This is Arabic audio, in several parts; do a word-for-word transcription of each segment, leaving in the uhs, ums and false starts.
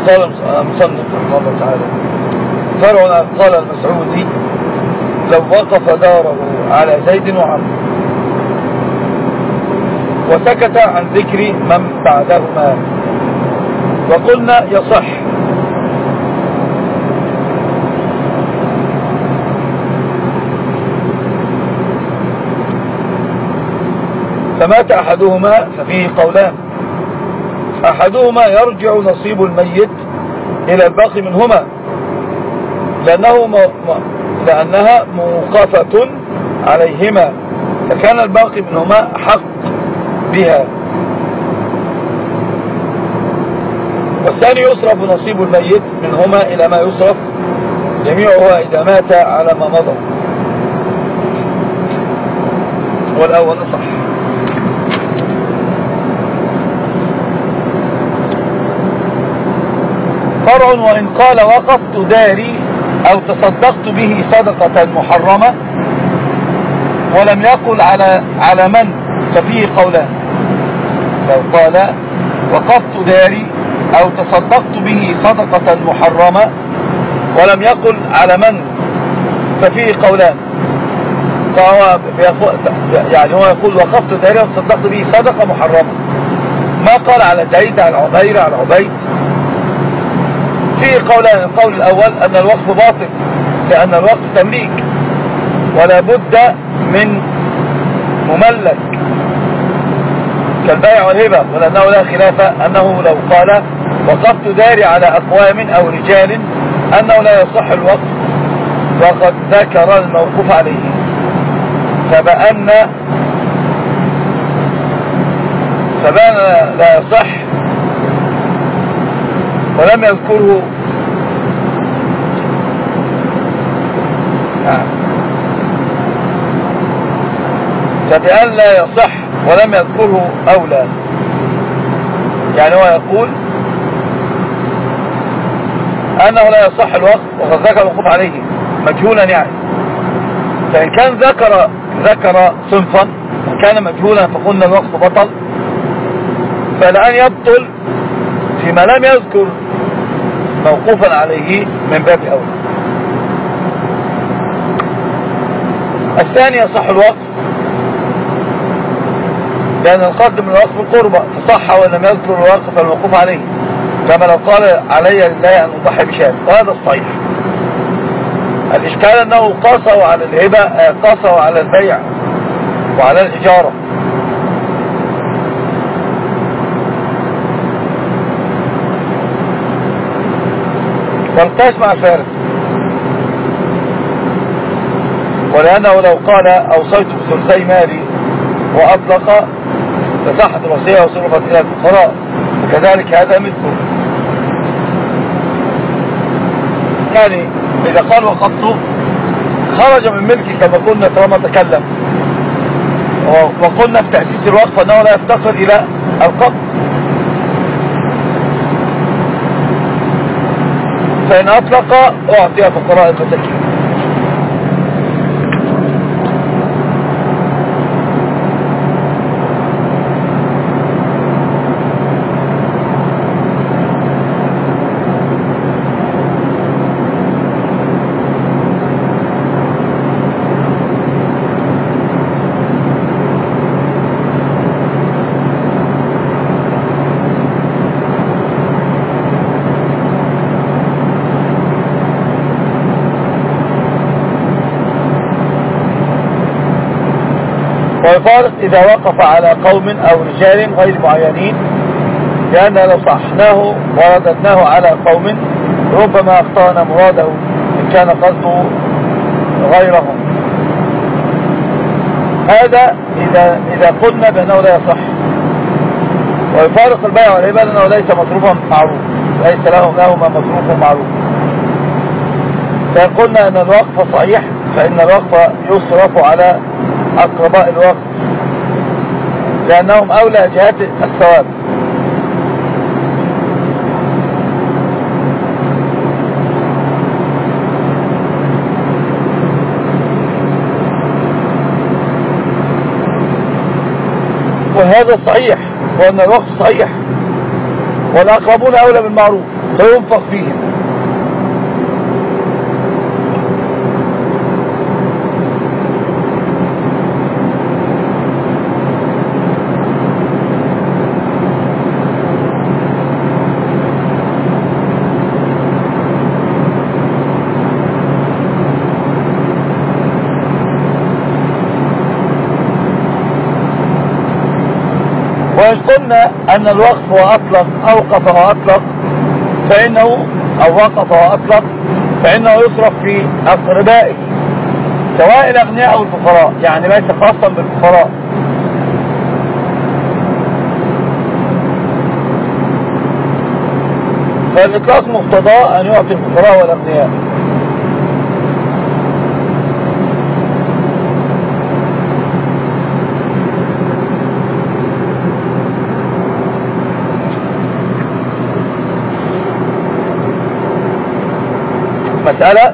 قال المصنف رحمه الله تعالى: فرع قال المسعودي: لو وقف داره على زيد وعمرو وسكت عن ذكر من بعدهما. وقلنا يصح، فمات أحدهما ففيه قولان: أحدهما يرجع نصيب الميت إلى الباقي منهما لأنه م... لأنها موقفة عليهما، فكان الباقي منهما حق بها. والثاني يصرف نصيب الميت منهما إلى ما يصرف جميعها إذا مات على ما مضى، والأول صح. فرع: وإن قال وقفت داري أو تصدقت به صدقة محرمة ولم يقل على على من، ففيه قولان. لو قال وقفت داري أو تصدقت به صدقة محرمة ولم يقل على من، ففيه قولان. فهو يعني هو يقول وقفت داري أو تصدقت به صدقة محرمة، ما قال على زيد، على عبير، على عبيد. فيه قولان: القول الأول أن الوقف باطل لأن الوقف تمليك ولا بد من مملك كالبيع والهبة، ولأنه لا خلاف أنه لو قال وقفت داري على أقوام أو رجال أنه لا يصح الوقف، وقد ذكر الموقوف عليه، فبأن فبأن لا يصح ولم يذكره فبأن لا يصح ولم يذكره أولى. يعني هو يقول أنه لا يصح الوقف وقد ذكر الوقوف عليه مجهولا، يعني فإن كان ذكر ذكر صنفا وكان مجهولا فقلنا الوقف بطل، فالآن يبطل فيما لم يذكر موقوفا عليه من باب أولى. الثاني يصح الوقف لأن القصد من الوقف القربة، فصح ولم يذكر الوقف فالموقوف عليه، كما لو قال علي لله أن أضحي بشاة، وهذا الصحيح. الإشكال أنه قاسوا على الهبة، قاسوا على البيع وعلى الإجارة. والقاس مع الفارق، ولأنه لو قال أوصيت بثلثي مالي وأطلق فصحت الوصية وصرفت إلى الفقراء، وكذلك هذا مثله. يعني إذا قال وقفته خرج من ملكي كما قلنا طالما تكلم، وقلنا في تأسيس الوقف أنه لا يفتقر إلى القبض، فإن أطلق أعطي فقراء المساكين. ويفارق إذا وقف على قوم أو رجال غير معينين، لأن لو صحناه ورددناه على قوم ربما أخطأنا مراده إن كان قصده غيرهم. هذا إذا, إذا قلنا بأنه لا يصح. ويفارق البيع والهبة لأنه ليس مصروفا معروف، ليس له لهما مصروف معروف. فإن قلنا أن الوقف صحيح فإن الوقف يصرف على أقرباء الوقف لأنهم أولى جهات الثواب. وهذا صحيح، وأن الوقف صحيح، والأقربون أولى بالمعروف، فينفق فيهم. وإن قلنا أن الوقف وأطلق أوقف وأطلق فإنه أو وقف وأطلق فإنه يصرف في أقربائه سواء الأغنياء أو الفقراء، يعني ليس خاصا بالفقراء. فالإطلاق مقتضاه أن يعطي الفقراء والأغنياء. مسألة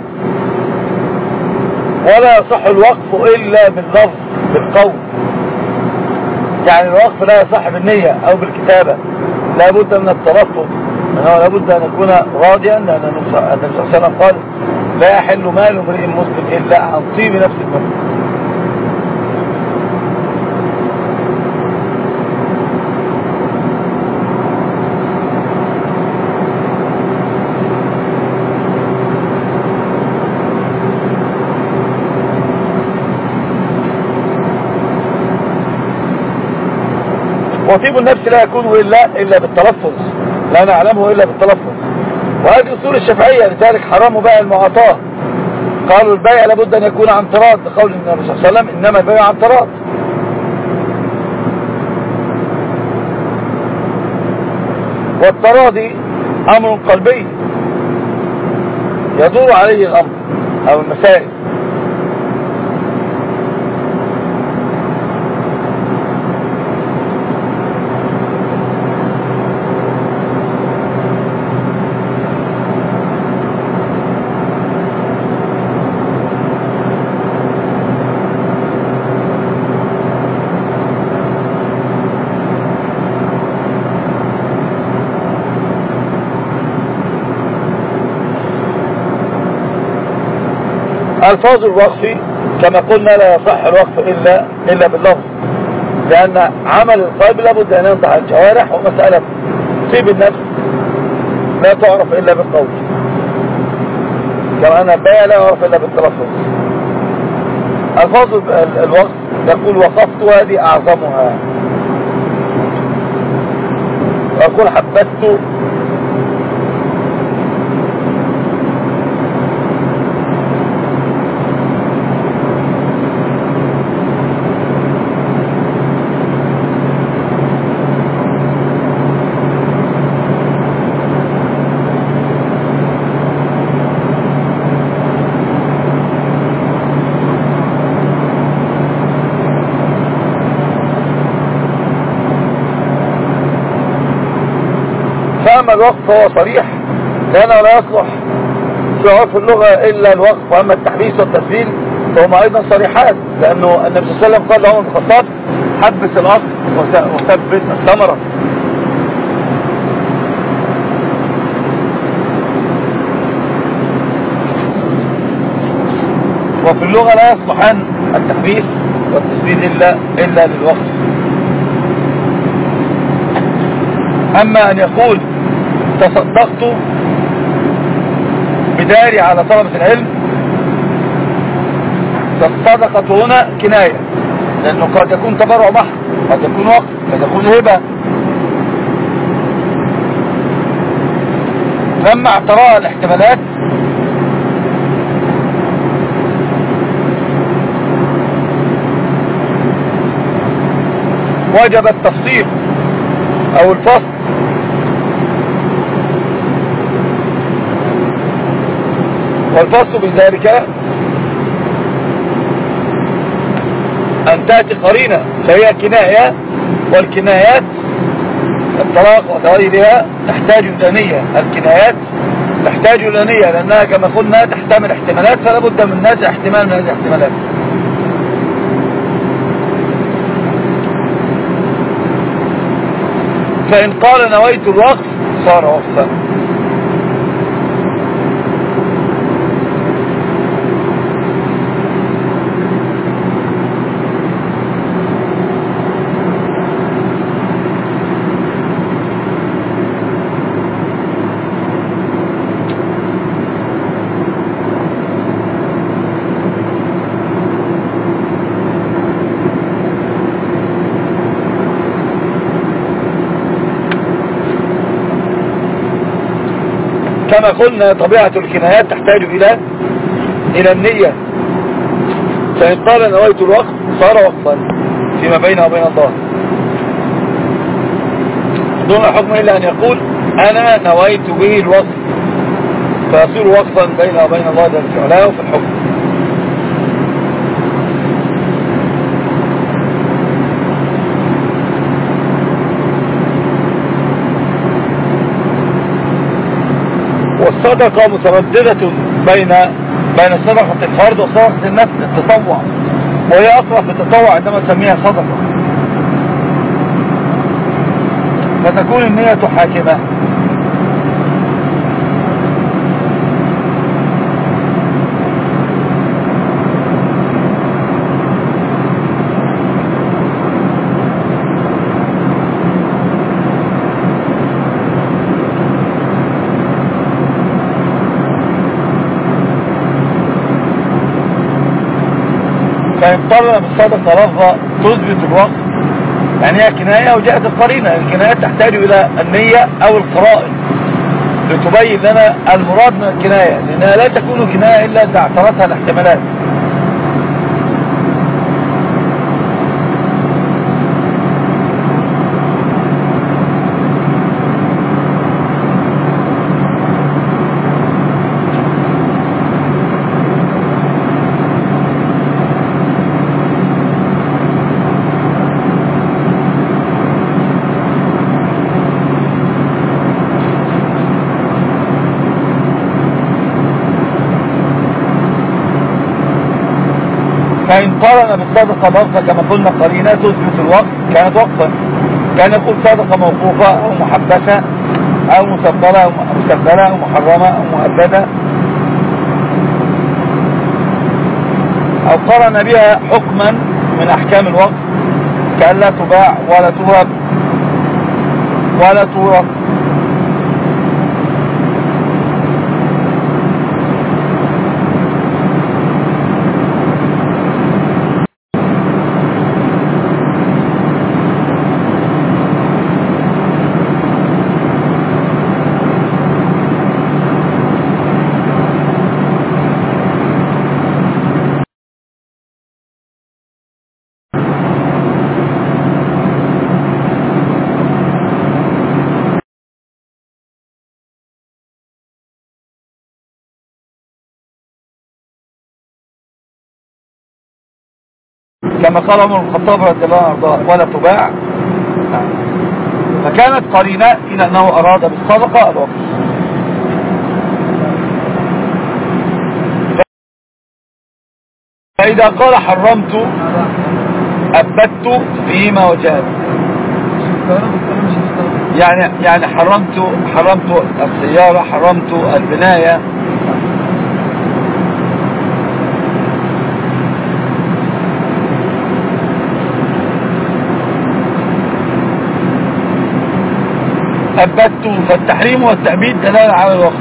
ولا يصح الوقف إلا باللفظ بالقول، يعني الوقف لا يصح بالنية أو بالكتابة، لا بد من التلفظ، أنه لا بد أن يكون راضيا، لأن النبي صلى الله عليه وسلم قال لا يحل مال امرئ مسلم إلا عن طيب نفس المسلم. وطيب النفس لا يكون إلا, إلا بالتلفظ، لا نعلمه إلا بالتلفظ. وهذه أصول الشافعية، لذلك حرموا بيع المعاطاة، قالوا البيع لابد أن يكون عن تراض، لقول النبي صلى الله عليه وسلم إنما البيع عن تراض. والتراضي أمر قلبي يدور عليه الأمر أو المسائل. ألفاظ الوقف كما قلنا لا يصح الوقف إلا, إلا باللفظ، لأن عمل القلب لابد أن ينطع الجوارح، ومسألة طيب النفس لا تعرف إلا بالقول، كما أن البيع لا يعرف إلا بالتلفظ. ألفاظ الوقف يقول وقفت وهذه أعظمها، ويقول حبست أما الوقف هو صريح لأنه لا يصلح في عرف اللغة إلا الوقف، وأما التحبيس والتسليل فهما أيضا صريحات، لأنه النبي صلى الله عليه وسلم قال لهم الخطاب حبس الأصل وثبت الثمرة. وفي اللغة لا يصلحان التحبيس والتسليل إلا, إلا للوقف. أما أن يقول تصدقت بداري على طلبة العلم، فالصدقة هنا كناية، لأنه قد يكون تبرع محض، قد يكون وقف، قد يكون هبة. لما اعتراء الاحتمالات وجب التفصيل أو الفصل، والفصل بذلك أن تأتي قرينة فهي كناية، والكنايات الطلاق وغيرها تحتاج إلى نية. الكنايات تحتاج إلى نية لأنها كما قلنا تحتمل احتمالات، فلا بد من نازع احتمال من هذه الاحتمالات. فإن قال نويت الوقف صار وقفا، كما قلنا طبيعة الكنايات تحتاج إلى إلى النية. فإن قال نويت الوقف صار وقفا فيما بينه وبين الله دون حكم إلا أن يقول أنا نويت به الوقف، فيصير وقفا بينه وبين الله جل في علاه في الحكم. والصدقة مترددة بين بين صدقة الفرد وصدقة النفس التطوع، وهي أقرب في التطوع عندما تسميها صدقة، فتكون النية حاكمة. فإن قرن بالصدقة لفظة تثبت الوقف يعني هي كناية وجاءت القرينة. الكنايات تحتاج إلى النية أو القرائن لتبين لنا المراد من الكناية، لأنها لا تكون كناية إلا إذا اعترتها الاحتمالات. فإن قرن بالصدقة لفظة كما قلنا قرينة تثبت الوقف كانت وقفا، كان يقول صدقة موقوفة أو محبسة أو مسبلة أو مسبلة أو محرمة أو مؤبدة، أو قرن بها حكما من أحكام الوقف كأن لا تباع ولا توهب ولا تورث. كما قال عمر بن الخطاب رضي الله عنه ولا تباع، فكانت قرينة إلى أنه أراد بالصدقة الوقف. فإذا قال حرمت أبدت فيما وجهت، يعني يعني حرمت حرمت السيارة، حرمت البناية، أبدت. فالتحريم والتأبيد دلالة على الوقف.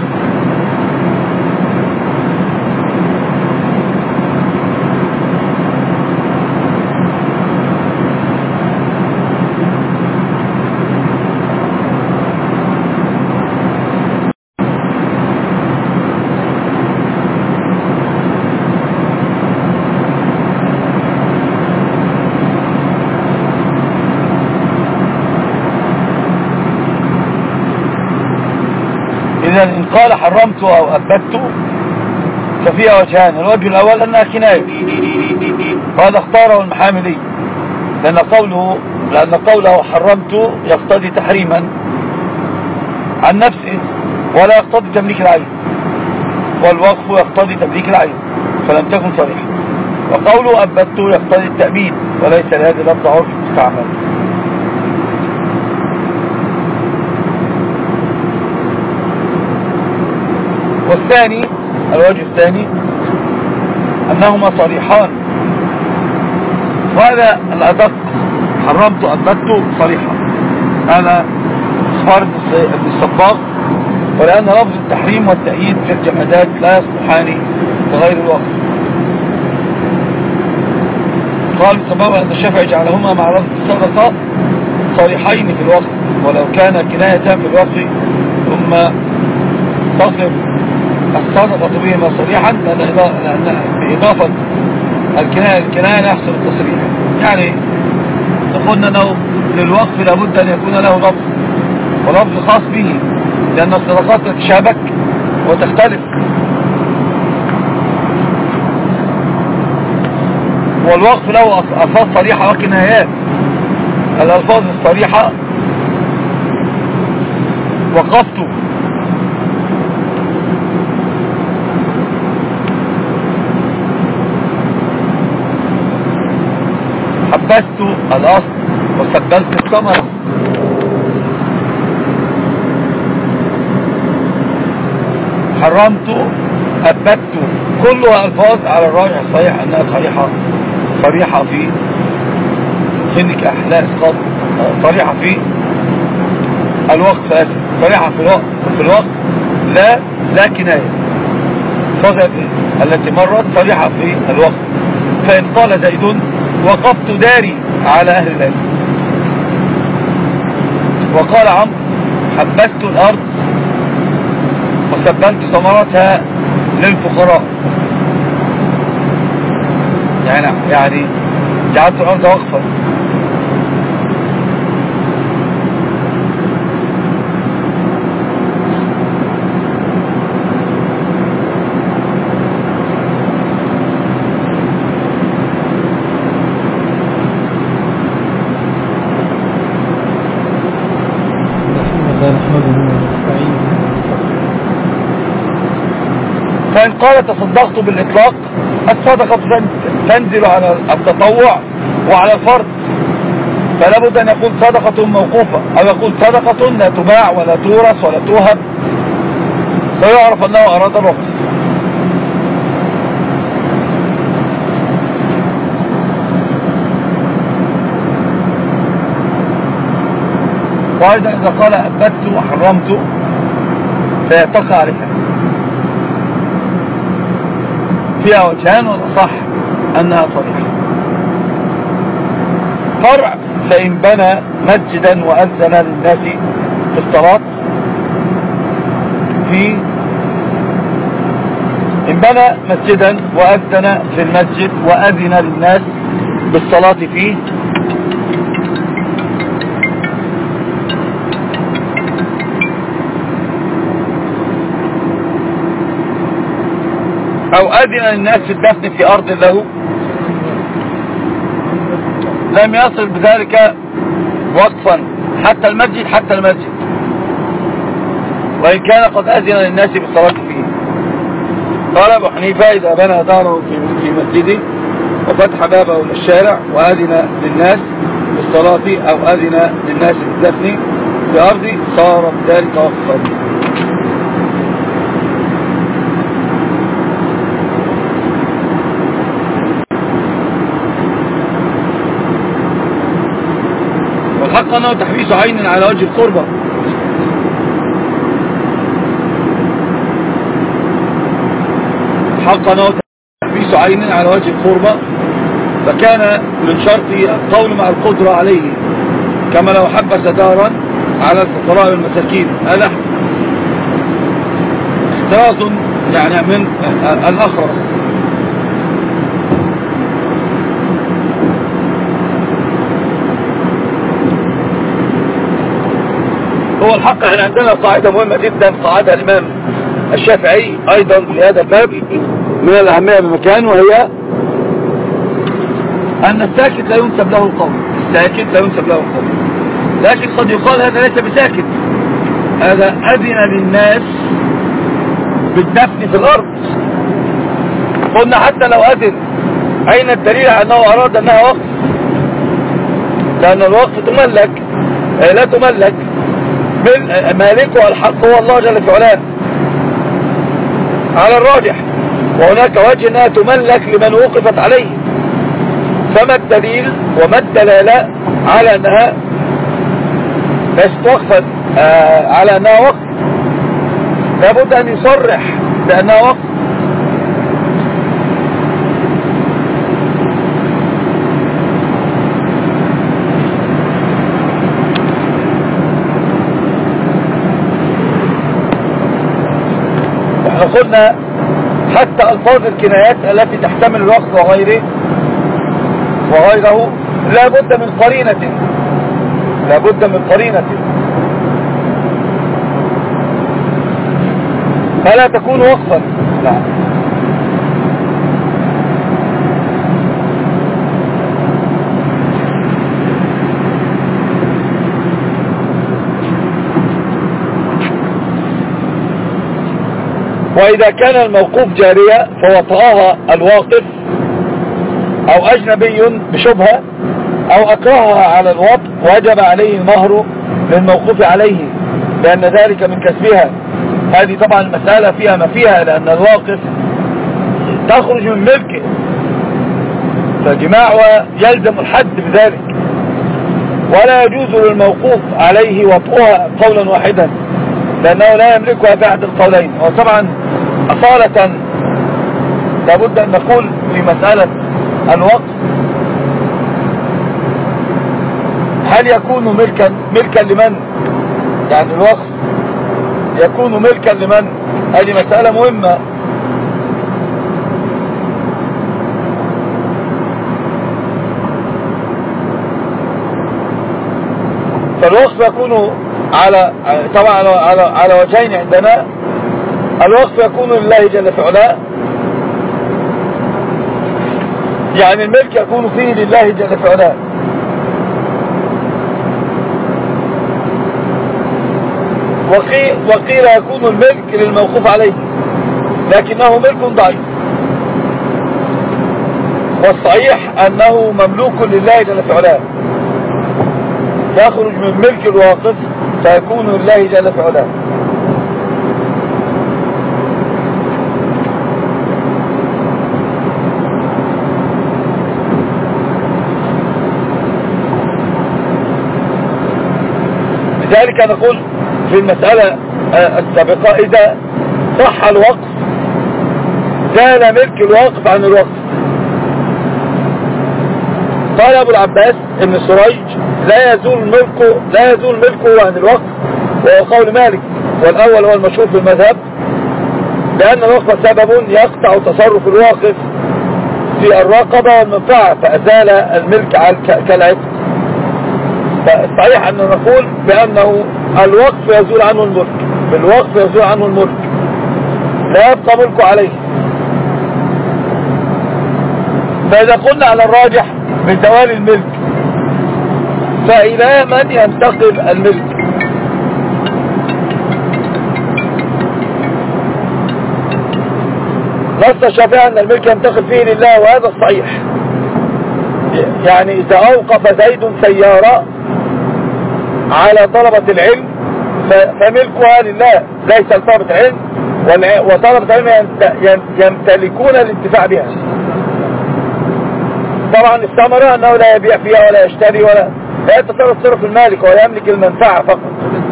إذا إن قال حرمت أو أبدت ففيها وجهان. الوجه الأول أنها كناية، وهذا اختاره المحاملي، لأن قوله لأن قوله حرمت يقتضي تحريما عن نفسه ولا يقتضي تمليك العين، والوقف يقتضي تمليك العين فلم تكن صريحة. وقوله أبدت يقتضي التأبيد وليس لهذه لفظ عرف مستعمل. والثاني الوجه الثاني أنهما صريحان، وهذا الأدق حرمت أبدت صريحة، هذا اخبار ابن الصباغ، ولأن لفظ التحريم والتأييد في الجمادات لا يصلحان بغير الوقف. قال ابن الصباغ أن الشافعي جعلهما مع لفظ الصدقة صريحين في الوقف، ولو كان كناية في الوقف ثم تصف الصدقة بهما صريحا، لأن بإضافة الكناية الكناية يحصل التصريح. يعني قلنا أنه للوقف لابد أن يكون له لفظ ولفظ خاص به، لأن الصدقات تتشابك وتختلف، والوقف له ألفاظ صريحة وكنايات. الألفاظ الصريحة وقفت، حبست الأصل وسبلت الثمرة، حرمت أبدت، كلها ألفاظ على الراجح الصحيح أنها صريحة صريحة في خنك أحلاء إسقاط، صريحة في الوقت، صريحة في الوقت في الوقت لا لا كناية. صدق التي مرت صريحة في الوقت. فإن قال زيد وقفت داري على أهل العلم، وقال عمرو حبست الأرض وسبلت ثمرتها للفقراء، يعني يعني جعلت الأرض وقفا. فإن قال تصدقت بالإطلاق، الصدقة تنزل على التطوع وعلى الفرد، فلا بد أن يكون صدقة موقوفة، أو يكون صدقة لا تباع ولا تورث ولا توهب، فيعرف أنه أراد الوقف. وأيضا إذا قال أبدت وحرمت فيتقى عليها، فيها وجهان، والأصح أنها صريحة. فرع: فإن بنى مسجدا وأذن للناس في الصلاة، في إن بنى مسجدا وأذن في المسجد وأذن للناس بالصلاة فيه، أو أذن للناس في الدفن في أرض له، لم يصل بذلك وقفا حتى المسجد حتى المسجد، وإن كان قد أذن للناس بالصلاة فيه. قال أبو حنيفة: إذا بنى داره في مسجده وفتح بابه للشارع وأذن للناس بالصلاة أو أذن للناس بالدفن في أرضه، صار بذلك وقفا. والحق أنه تحبيس عين على وجه القربة، الحق أنه تحبيس عين على وجه القربة، فكان من شرط القول مع القدرة عليه، كما لو حبس دارا على الفقراء والمساكين. هذا احتراز يعني من الأخرس. هو الحق احنا عندنا قاعدة مهمة جدا، قاعدة الإمام الشافعي أيضا في هذا الباب من الأهمية بمكان، وهي أن الساكت لا ينسب له القول. الساكت لا ينسب له القول، لكن قد يقال هذا ليس بساكت، هذا أذن للناس بالدفن في الأرض. قلنا حتى لو أذن، أين الدليل على أنه أراد أنها وقف؟ لأن الوقف تملك لا تملك، مالكه الحق هو الله جل في علاه على الراجح، وهناك وجه أنها تملك لمن وقفت عليه. فما الدليل وما الدلالة على أنها ليست وقفا، آه على أنها وقف؟ لابد أن يصرح بأنها وقف. احنا قلنا حتى الفاظ الكنايات التي تحتمل الوقف وغيره وغيره لا بد من قرينة لا بد من قرينة فلا تكون وقفا. لا. وإذا كان الموقوف جارية فوطأها الواقف أو أجنبي بشبهة أو أكرهها على الوطء وجب عليه المهر للموقوف عليه لأن ذلك من كسبها. هذه طبعا المسألة فيها ما فيها لأن الواقف تخرج من ملكه فجماعها يلزم الحد بذلك ولا يجوز للموقوف عليه وطئها قولا واحدا لأنه لا يملكها في أحد القولين. وطبعا أصالة لابد أن نقول في مسألة الوقف هل يكون ملكا ملكا لمن؟ يعني الوقف يكون ملكا لمن؟ هذه مسألة مهمة. فالوقف يكون على طبعا على على, على وجهين عندنا. الوقف يكون لله جل في علاه يعني الملك يكون فيه لله جل في علاه وقيل, وقيل يكون الملك للموقوف عليه لكنه ملك ضعيف والصحيح أنه مملوك لله جل في علاه يخرج من ملك الواقف فيكون لله جل في علاه. لذلك نقول في المسألة السابقة إذا صح الوقف زال ملك الواقف عن الوقف. قال أبو العباس ابن سريج لا يزول ملكه لا يزول ملكه عن الوقف وهو قول مالك والأول هو المشهور في المذهب لأن الوقف سبب يقطع تصرف الواقف في الرقبة والمنفعة فأزال الملك كالعتق. فالصحيح أن نقول بأنه الوقف يزول عنه الملك بالوقف يزول عنه الملك لا يبقى ملكه عليه. فإذا قلنا على الراجح بزوال الملك فإلى من ينتقل الملك؟ نص الشافعي أن الملك ينتقل فيه لله وهذا الصحيح. يعني إذا أوقف زيد سيارة على طلبة العلم فملكها لله ليس لطلبة العلم وطلبة العلم يمتلكون الانتفاع بها. طبعا الثمرة أنه لا يبيع فيها ولا يشتري ولا لا يتصرف صرف المالك ولا يملك المنفعة فقط.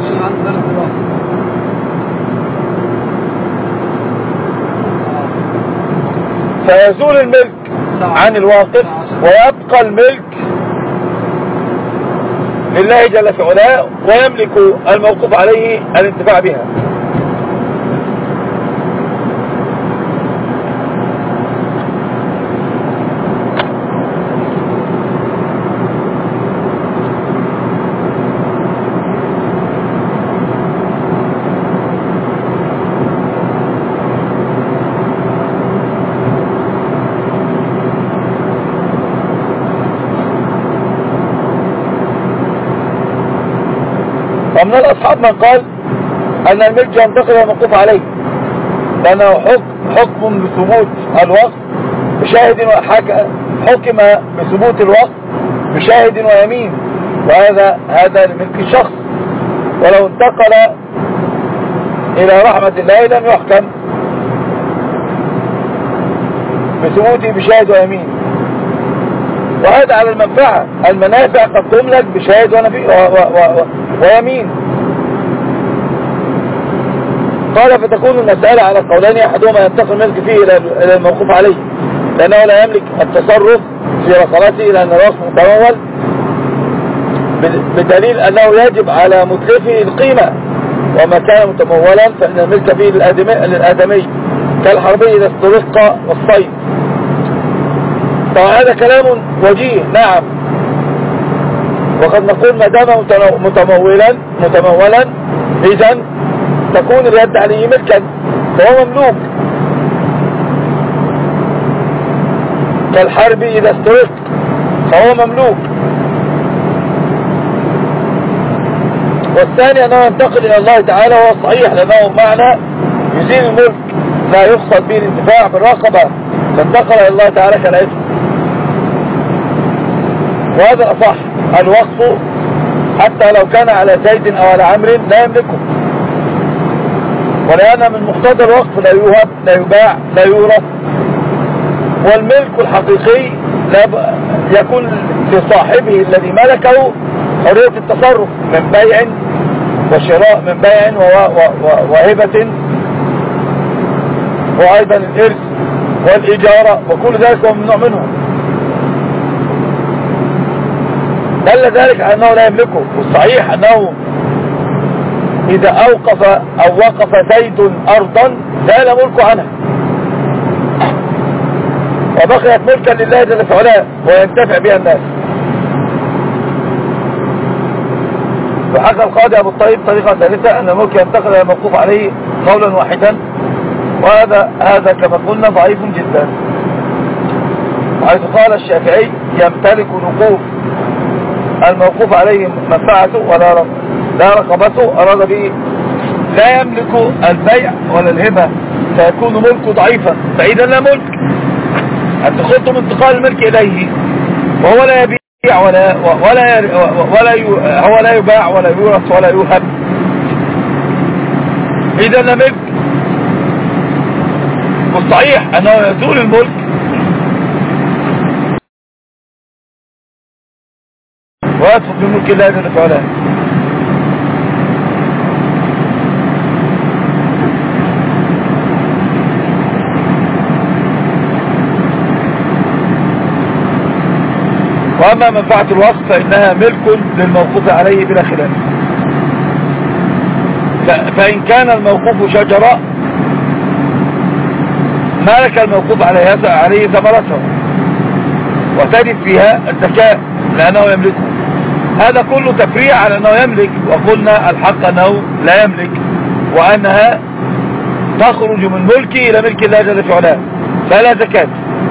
فيزول الملك عن الواقف ويبقى الملك لله جل في علاه ويملك الموقوف عليه الانتفاع بها. ومن الأصحاب من قال أن الملك ينتقل الموقوف عليه لأنه حكم, حكم بثبوت الوقف بشاهد حكم بثبوت الوقف بشاهد ويمين وهذا هذا لملك الشخص ولو انتقل إلى رحمة الله لم يحكم بثبوته بشاهد ويمين. وهذا على المنفعة المنافع قد تملك بشاهد ويمين. قال فتكون المسألة على قولين أحدهما ينتقل الملك فيه إلى الموقوف عليه لأنه لا يملك التصرف في رقبته لأن الوقف متمول بدليل أنه يجب على متلفه القيمة وما كان متمولا فإن الملك فيه للآدمي كالحربي إذا استرق والصيد. طبعا هذا كلام وجيه، نعم، وقد نقول ما دام متمولا متمولا إذن تكون اليد عليه ملكا فهو مملوك. كالحرب إذا استرق فهو مملوك. والثاني أنه ينتقل إلى الله تعالى وهو صحيح، لأنه معنى يزيل الملك لا يقصد به الانتفاع بالرقبة فانتقل إلى الله تعالى كالاسم. وهذا أصح. الوقف حتى لو كان على زيد أو على عمرو لا يملكه، ولأن من مقتضى الوقف لا يوهب لا يباع لا يورث. والملك الحقيقي لا يكون لصاحبه الذي ملكه حرية التصرف من بيع وشراء، من بيع وهبة، وأيضا الإرث والإجارة، وكل ذلك هو ممنوع منه. دل ذلك على أنه لا يملكه. والصحيح أنه إذا أوقف أو وقف زيد أرضا زال ملكه عنها وبقيت ملكا لله جل في علاه وينتفع بها الناس. وحكى القاضي أبو الطيب طريقة ثالثة أن الملك ينتقل إلى الموقوف عليه قولا واحدا، وهذا هذا كما قلنا ضعيف جدا، حيث قال الشافعي يمتلك نقوف الموقوف عليه منفعته ولا لا رقبته، أراد به لا يملك البيع ولا الهبة فيكون ملكه ضعيفا بعيدا لا ملك، أنت خطم انتقال الملك إليه وهو لا يبيع ولا ولا ولا هو لا يباع ولا يورث ولا يوهب، إذا لا ملك. والصحيح أنه يزول الملك ويدخل في ملك الله جل في علاه. وأما منفعة الوقف فإنها ملك للموقوف عليه بلا خلاف. فإن كان الموقوف شجرة مالك الموقوف عليه ثمرته وتجد فيها الزكاة لأنه يملكه. هذا كله تفريع على أنه يملك، وقلنا الحق أنه لا يملك، وأنها تخرج من ملكه إلى ملك الله جل في علاه فلا زكاة.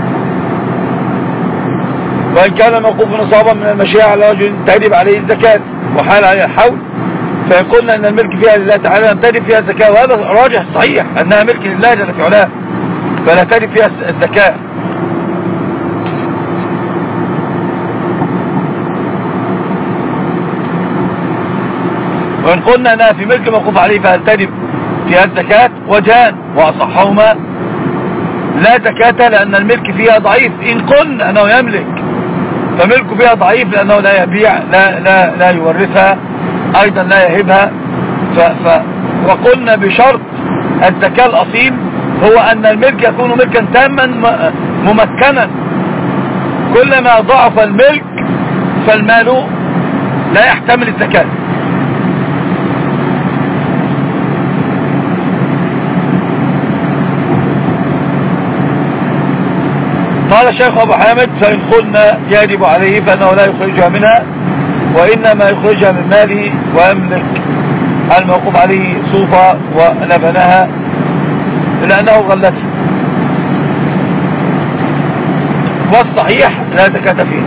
وإن كان الموقوف نصابا من المشيئة على وجه تجب عليه الزكاة وحال عليه الحول، فإن قلنا أن الملك فيها لله تعالى لم تجب فيها الزكاة، وهذا راجح صحيح أنها ملك لله جل في علاه فلا تجب فيها الزكاة. وإن قلنا أنها في ملك موقوف عليه فهل تجب فيها الزكاة، وجهان وأصحهما لا زكاة لأن الملك فيها ضعيف. إن قلنا أنه يملك فملكه فيها ضعيف لأنه لا يبيع لا, لا, لا يورثها، أيضا لا يهبها. ف ف وقلنا بشرط الزكاة الأصيل هو أن الملك يكون ملكا تاما ممكنا. كلما ضعف الملك فالمال لا يحتمل الزكاة. قال الشيخ أبو حامد فإن قلنا يجب عليه فإنه لا يخرجها منها، وإنما يخرجها من ماله ويملك الموقوف عليه صوفا ولبنها لأنه غلته. والصحيح لا زكاة فيه.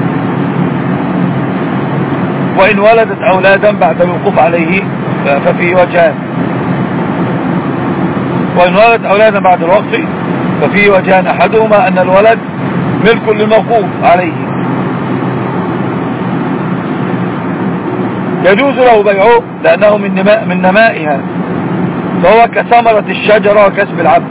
وإن ولدت أولادا بعد الوقوف عليه ففي وجهان. وإن ولدت أولادا بعد الوقف ففي وجهان، أحدهما أن الولد ملك للموقوف عليه يجوز له بيعه لأنه من نماء من نمائها، فهو كثمرة الشجرة وكسب العبد.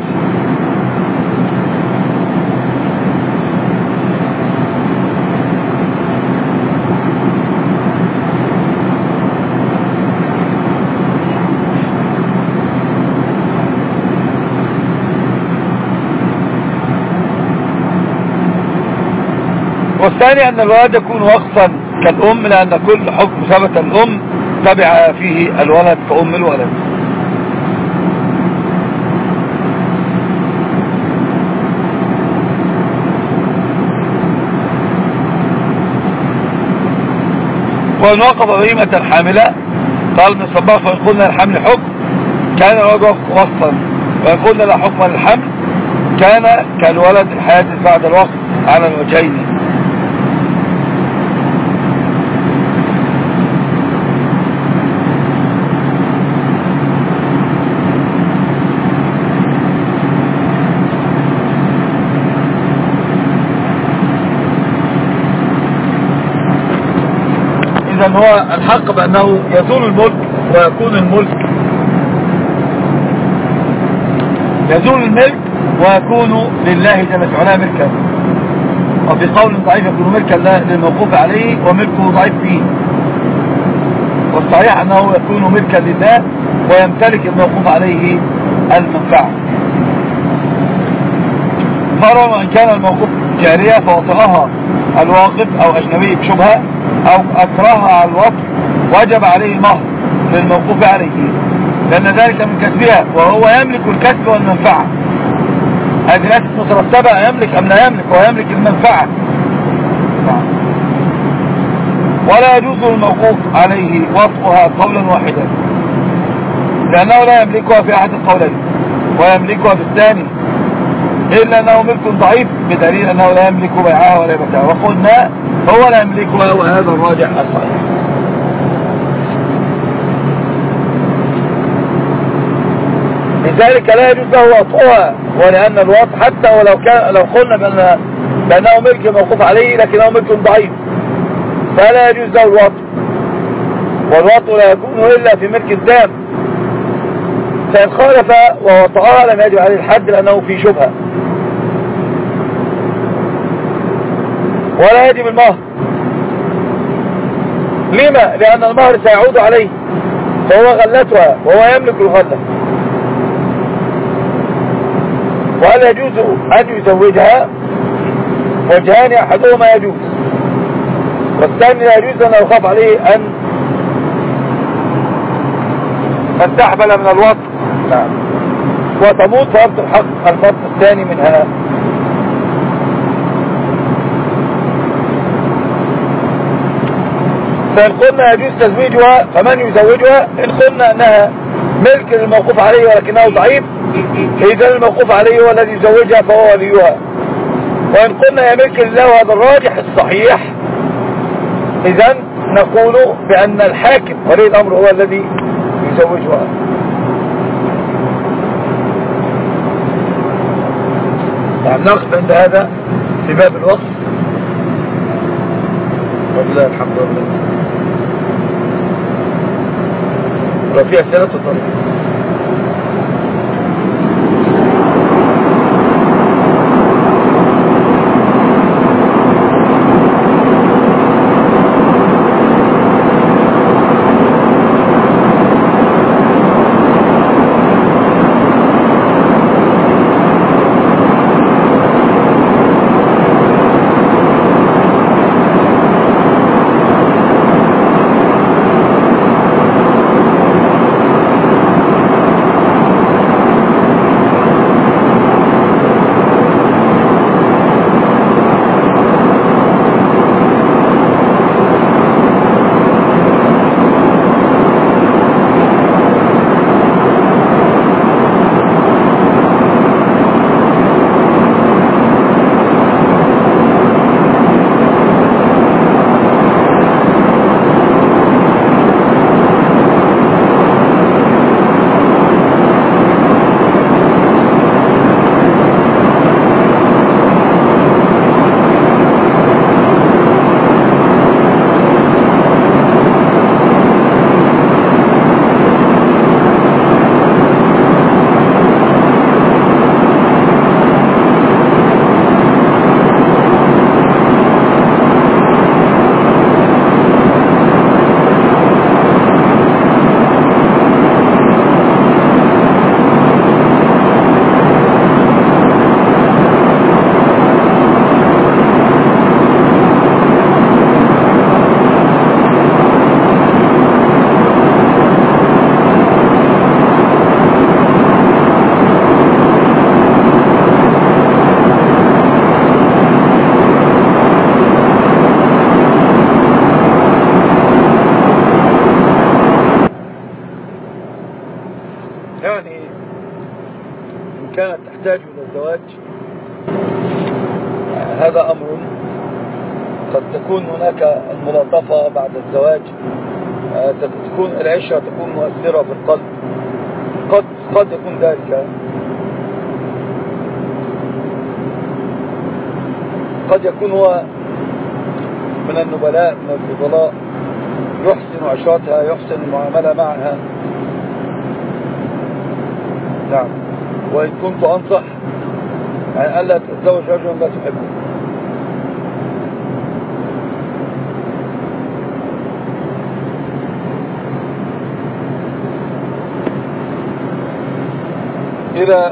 والثاني أن الولد يكون وقفا كالأم، لأن كل حكم ثبت الأم تبع فيه الولد كأم الولد. وإن وقف بهيمة حاملة قال ابن الصباغ فإن قلنا الحمل حكم كان الولد وقفا، وإن قلنا لا حكم للحمل كان كالولد الحادث بعد الوقت على الوجهين. إذن هو الحق بأنه يزول الملك ويكون الملك يزول الملك ويكون لله جل وعلا ملكا، وفي قول ضعيف يكون ملكا للموقوف عليه وملكه ضعيف فيه، والصحيح أنه يكون ملكا لله ويمتلك الموقوف عليه المنفعة. فرضا وإن كان الموقوف جارية فوطئها الواقف أو أجنبي بشبهة أو أكرهها على الوطء وجب عليه المهر للموقوف عليه، لأن ذلك من كسبها وهو يملك الكسب والمنفعة. هذه ناس مترتبة يملك أم لا يملك، ويملك المنفعة. ولا يجوز الموقوف عليه وطئها قولا واحدا، لأنه لا يملكها في أحد القولين ويملكها في الثاني، إلا أنه ملك ضعيف بدليل أنه لا يملك بيعها ولا بيعها، وقلنا هو لا يملكها وهذا الراجح الصحيح. لذلك لا يجوز له وطئها، ولأن الوطء حتى ولو كان لو قلنا بأن بأنه ملك موقوف عليه لكنه ملك ضعيف فلا يجوز له الوطء، والوطء لا يكون إلا في ملك الدام، فإن خالف ووطئها لم يجب عليه الحد لأنه في شبهة. ولا يجب المهر. لما؟ لأن المهر سيعود عليه فهو غلتها وهو يملك الغلة. وهل يجوز أن يزوجها؟ وجهان أحدهما يجوز والثاني لا يجوز، أن يخاف عليه أن تستحبل من الوطء نعم وتموت فيبطل حق الفرد الثاني منها. فإن قلنا يجوز تزويجها فمن يزوجها؟ إن قلنا أنها ملك الموقوف عليه ولكنه ضعيف إذا الموقوف عليه هو الذي يزوجها فهو وليها. وإن قلنا يا ملك الله وهذا الراجح الصحيح إذا نقول بأن الحاكم ولي الأمر هو الذي يزوجها. نعم نقف عند هذا في باب الوقت، والله الحمد لله. لو في أسئلة تطلع. يعني إن كانت تحتاج إلى الزواج هذا أمر قد تكون هناك الملاطفة بعد الزواج، تكون العشرة تكون مؤثرة في القلب، قد قد يكون ذلك، قد يكون هو من النبلاء من الفضلاء يحسن عشرتها، يحسن المعاملة معها. نعم. وإن كنت أنصح يعني ألا تتزوج رجلا لا تحبه. إذا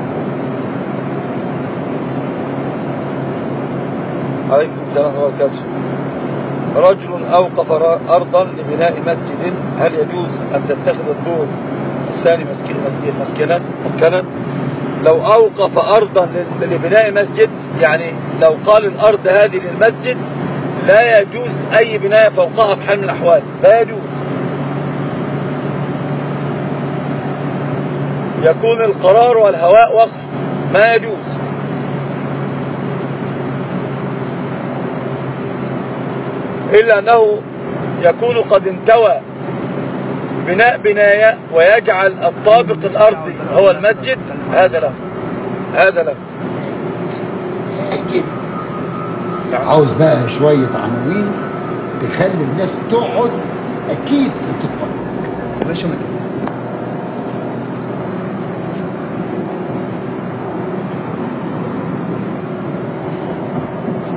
عليكم السلام ورحمة الله وبركاته. رجل أوقف أرضا لبناء مسجد، هل يجوز أن تتخذ الدور الثاني مسكنا مسكنا؟ لو أوقف أرضا لبناء مسجد، يعني لو قال الأرض هذه للمسجد لا يجوز أي بناء فوقها بحال من الأحوال، لا يجوز. يكون القرار والهواء وقف، ما يجوز. إلا أنه يكون قد انتوى بناء بناية ويجعل الطابق الأرضي هو المسجد، هذا له هذا له أكيد. عاوز بقى شوية عناوين تخلي الناس تقعد أكيد وتتفرج.